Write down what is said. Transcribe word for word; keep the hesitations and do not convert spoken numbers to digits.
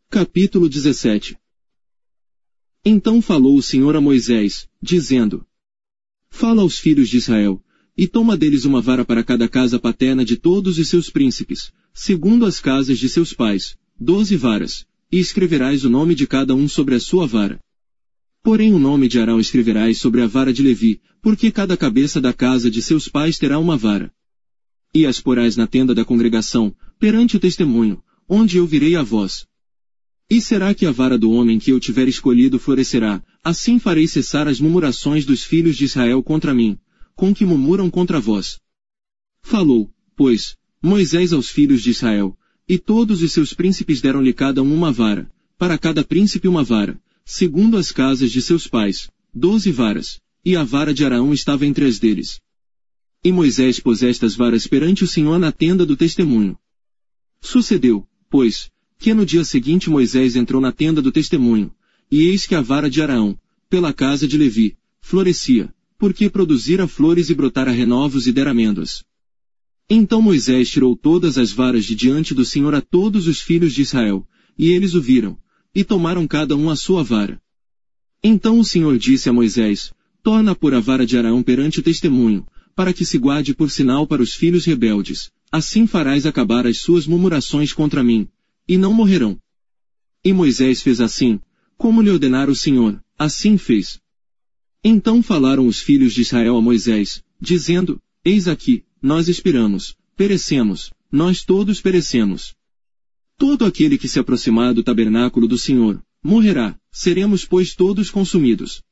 Capítulo dezessete. Então falou o Senhor a Moisés, dizendo: Fala aos filhos de Israel, e toma deles uma vara para cada casa paterna de todos os seus príncipes, segundo as casas de seus pais, doze varas, e escreverás o nome de cada um sobre a sua vara. Porém o nome de Arão escreverás sobre a vara de Levi, porque cada cabeça da casa de seus pais terá uma vara. E as porás na tenda da congregação, perante o testemunho, onde eu virei a vós. E será que a vara do homem que eu tiver escolhido florescerá, assim farei cessar as murmurações dos filhos de Israel contra mim, com que murmuram contra vós. Falou, pois, Moisés aos filhos de Israel, e todos os seus príncipes deram-lhe cada um uma vara, para cada príncipe uma vara, segundo as casas de seus pais, doze varas, e a vara de Arão estava entre as deles. E Moisés pôs estas varas perante o Senhor na tenda do testemunho. Sucedeu, pois, que no dia seguinte Moisés entrou na tenda do testemunho, e eis que a vara de Arão, pela casa de Levi, florescia, porque produzira flores e brotara renovos e dera amêndoas. Então Moisés tirou todas as varas de diante do Senhor a todos os filhos de Israel, e eles o viram, e tomaram cada um a sua vara. Então o Senhor disse a Moisés: Torna a pôr a vara de Arão perante o testemunho, para que se guarde por sinal para os filhos rebeldes, assim farás acabar as suas murmurações contra mim, e não morrerão. E Moisés fez assim, como lhe ordenara o Senhor, assim fez. Então falaram os filhos de Israel a Moisés, dizendo: Eis aqui, nós expiramos, perecemos, nós todos perecemos. Todo aquele que se aproximar do tabernáculo do Senhor, morrerá, seremos pois todos consumidos.